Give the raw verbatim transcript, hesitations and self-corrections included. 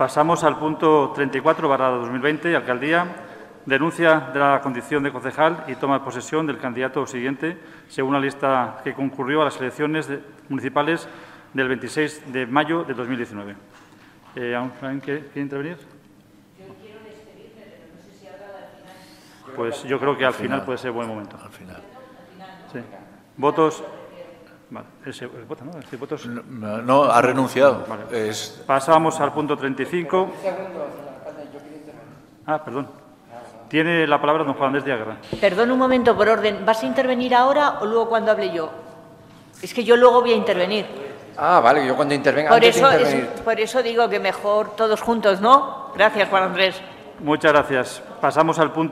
Pasamos al punto treinta y cuatro barra dos mil veinte, Alcaldía. Denuncia de la condición de concejal y toma de posesión del candidato siguiente, según la lista que concurrió a las elecciones de, municipales del veintiséis de mayo de dos mil diecinueve. Eh, ¿Alguien quiere, quiere intervenir? Yo quiero despedirme, pero no sé si ahora o al final. Pues yo creo que al final puede ser buen momento. Al final. Sí. Votos. Vale. Ese, el voto, ¿no? Ese votos. No, no, ha renunciado. Vale. Es... Pasamos al punto treinta y cinco. Ah, perdón. Tiene la palabra don Juan Andrés Diaguerra. Perdón un momento, por orden. ¿Vas a intervenir ahora o luego cuando hable yo? Es que yo luego voy a intervenir. Ah, vale, yo cuando intervenga. Por, antes eso, de intervenir. es, por eso digo que mejor todos juntos, ¿no? Gracias, Juan Andrés. Muchas gracias. Pasamos al punto